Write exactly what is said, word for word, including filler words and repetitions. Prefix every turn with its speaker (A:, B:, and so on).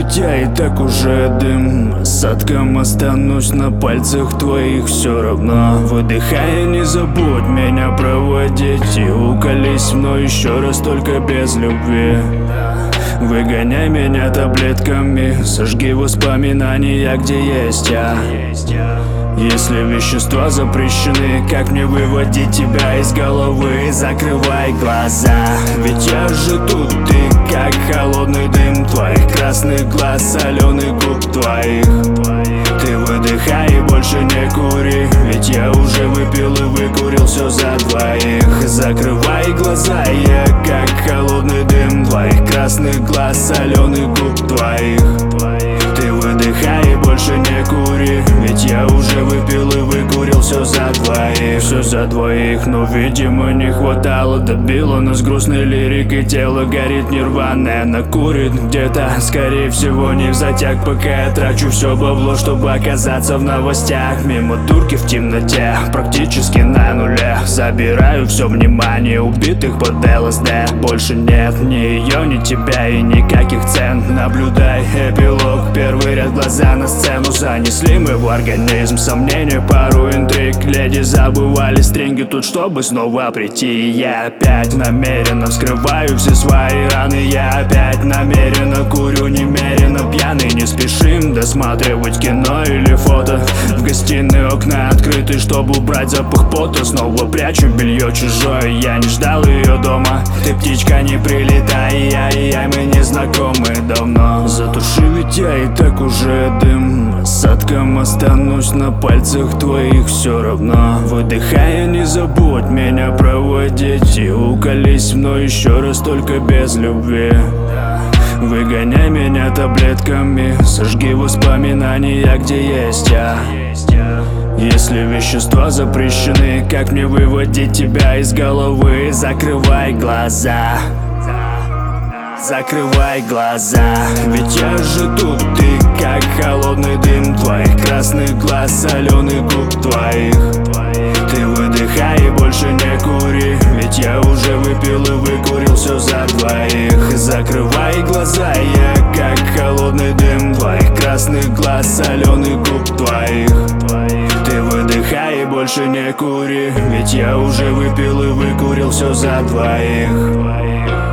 A: ведь я и так уже дым. Осадком останусь на пальцах твоих все равно. Выдыхая, не забудь меня проводить и уколись мной еще раз, только без любви. Выгоняй меня таблетками, сожги воспоминания, где есть я. Если вещества запрещены, как мне выводить тебя из головы? Закрывай глаза, ведь я же тут, ты как холодный дым твоих красных глаз, соленый губ твоих. Ты выдыхай и больше не кури, ведь я уже выпил и выкурил все за двоих. Закрывай глаза, я как холодный дым твоих красных глаз, соленый губ твоих. Ты выдыхай и больше не кури, ведь я уже выпил и выкурил все за двоих. Все за двоих, но видимо не хватало. Добило нас грустной лирикой, тело горит нирваной. Она курит где-то, скорее всего не в затяг. Пока я трачу все бабло, чтобы оказаться в новостях. Мимо дурки в темноте, практически на нуле. Забираю все внимание убитых под ЛСД. Больше нет ни ее, ни тебя и никаких цен. Наблюдай эпилог, первый ряд, глаза на сцену. Занесли мы в организм сомнения, пару интриг. Леди забывали стринги тут, чтобы снова прийти. И я опять намеренно вскрываю все свои раны. Я опять намеренно курю немерено пьяный. Не спешим досматривать кино или фото. В гостиной окна открыты, чтобы убрать запах пота. Снова прячу белье чужое, я не ждал ее дома. Ты, птичка, не прилетай, яй-яй, мы не знакомы давно. Затуши, ведь я и так уже дым. Осадком останусь на пальцах твоих все равно. Выдыхая, не забудь меня проводить и уколись мной еще раз, только без любви. Выгоняй меня таблетками, сожги воспоминания, где есть я. Если вещества запрещены, как мне выводить тебя из головы? Закрывай глаза, закрывай глаза, ведь я же тут, ты как холодный дым твоих красных глаз, соленый губ твоих. Ты выдыхай и больше не кури, ведь я уже выпил и выкурил все за двоих. Закрывай глаза, я как холодный дым твоих красных глаз, соленый губ твоих. Ты выдыхай и больше не кури, ведь я уже выпил и выкурил все за двоих.